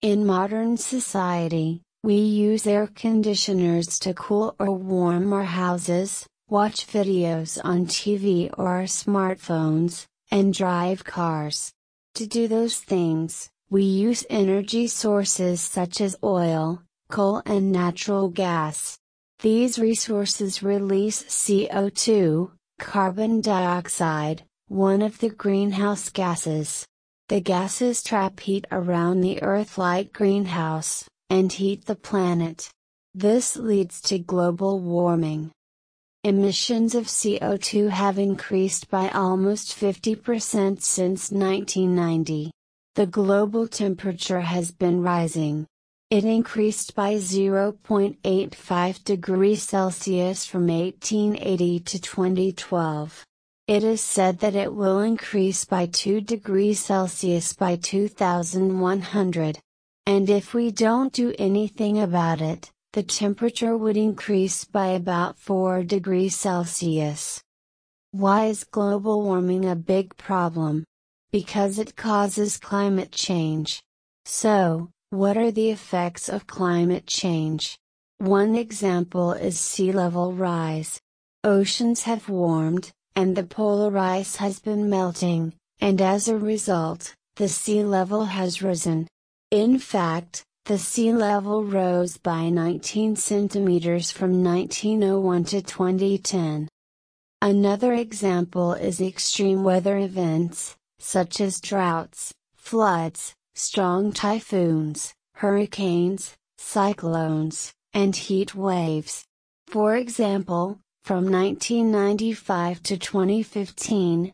In modern society, we use air conditioners to cool or warm our houses, watch videos on TV or our smartphones, and drive cars. To do those things, we use energy sources such as oil, coal and natural gas. These resources release CO2, carbon dioxide, one of the greenhouse gases. The gases trap heat around the Earth like greenhouse, and heat the planet. This leads to global warming. Emissions of CO2 have increased by almost 50% since 1990. The global temperature has been rising. It increased by 0.85 degrees Celsius from 1880 to 2012. It is said that it will increase by 2 degrees Celsius by 2100. And if we don't do anything about it, the temperature would increase by about 4 degrees Celsius. Why is global warming a big problem? Because it causes climate change. So, what are the effects of climate change? One example is sea level rise. Oceans have warmed, and the polar ice has been melting, and as a result, the sea level has risen. In fact, the sea level rose by 19 centimeters from 1901 to 2010. Another example is extreme weather events, such as droughts, floods, strong typhoons, hurricanes, cyclones, and heat waves. For example, from 1995 to 2015,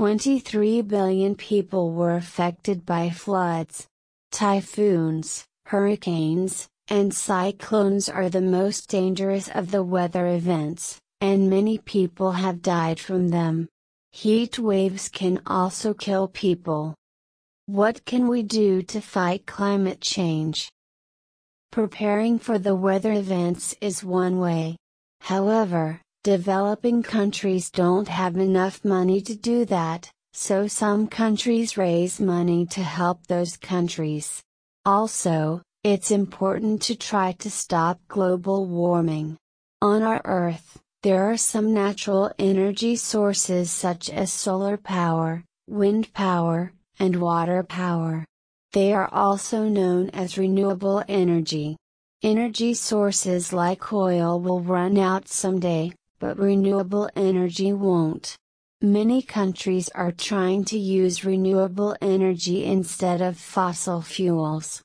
23 billion people were affected by floods. Typhoons, hurricanes, and cyclones are the most dangerous of the weather events, and many people have died from them. Heat waves can also kill people. What can we do to fight climate change? Preparing for the weather events is one way. However, developing countries don't have enough money to do that, so some countries raise money to help those countries. Also, it's important to try to stop global warming. On our Earth, there are some natural energy sources such as solar power, wind power, and water power. They are also known as renewable energy. Energy sources like oil will run out someday, but renewable energy won't. Many countries are trying to use renewable energy instead of fossil fuels.